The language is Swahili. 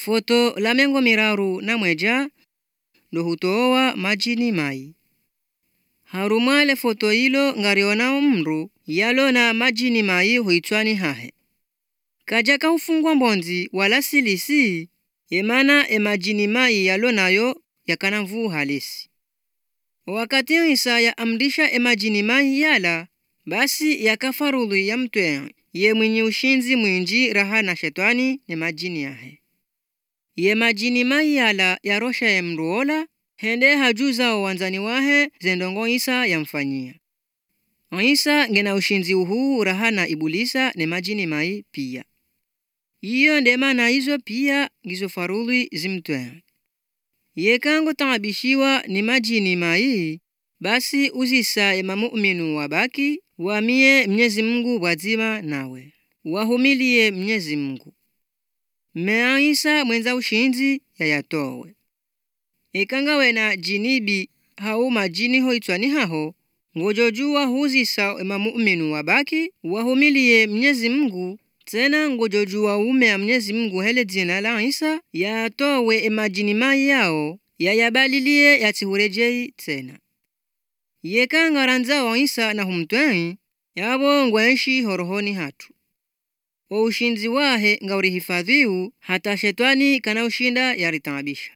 Foto la mengo miraru na mweja ndo hutoa majini mai. Harumale foto hilo ngariona mru yalona majini mai huitwani hahe. Kaja kaufungwa mbonzi wala silisi yemana majini mai yalonayo yakana mvu halisi. Wakati Isa ya amrisha majini mai yala basi yakafarudhu ya mtwe ye mwenye ushinzi mwinji raha na shetani ne majini yahe. Ye majini mai yala yarosha ya mruola hende hajuza wanzani wahe zendongo Isa yamfanyia. Isa ngena ushinzi uhu raha na ibulisa ne majini mai pia. Iyo ndema na hizo pia gizo farudhi zimtwe. Ye kango taabishiwa ni majini mai basi uzisa muuminu wabaki wamie Mwenyezi Mungu wazima nawe wahumilie Mwenyezi Mungu. Mmea Isa mwenza ushinzi yayatowe. Ekanga wena jinibi hau majini hoitwani haho ngojojua huzisa muuminu wabaki wahumilie Mwenyezi Mungu. Tena ngojojua ya Mwenyezi Mungu hele jina la Isa yatowe majini mai yao yayabalilie yatihurejei tena. Yekanga ranza wa Isa na humtwani yabo ngwenshi horohoni hatu. Wa ushinzi wahe ngauri hifadhiu hata shetani kana ushinda yaritabisha.